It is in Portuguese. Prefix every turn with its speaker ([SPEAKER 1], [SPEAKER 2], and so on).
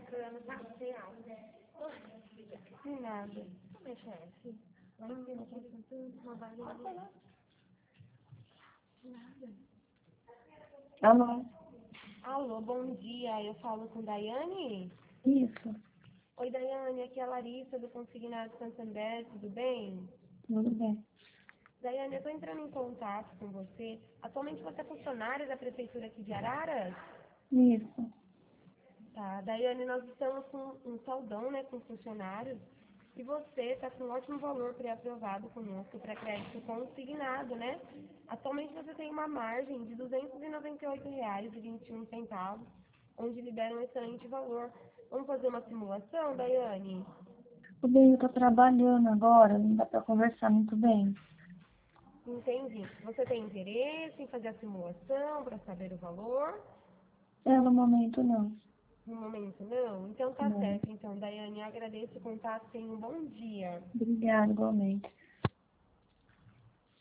[SPEAKER 1] programa tá sem aula. Sem nada. Meu chefe. Vai me ver uma varinha. Nada.
[SPEAKER 2] Alô?
[SPEAKER 1] Alô, bom dia. Eu falo com Daiane?
[SPEAKER 2] Isso,
[SPEAKER 1] Oi, Daiane. Aqui é a Larissa do Consignado Santander. Tudo bem?
[SPEAKER 2] tudo bem.
[SPEAKER 1] Daiane, eu estou entrando em contato com você. Atualmente você é funcionária da Prefeitura aqui de Araras?
[SPEAKER 2] Isso.
[SPEAKER 1] Tá, Daiane, nós estamos com um saldão, né, com funcionários, e você está com um ótimo valor pré-aprovado conosco para crédito consignado, né? Atualmente você tem uma margem de R$ 298,21, onde libera um excelente valor. Vamos fazer uma simulação, Daiane?
[SPEAKER 2] Tudo bem, eu tô trabalhando agora, não dá pra conversar muito bem.
[SPEAKER 1] Entendi. Você tem interesse em fazer a simulação para saber o valor?
[SPEAKER 2] No momento não.
[SPEAKER 1] No momento não? Então tá
[SPEAKER 2] Não.
[SPEAKER 1] certo. Então, Daiane, agradeço o contato. Tenha um bom dia.
[SPEAKER 2] Obrigada, igualmente.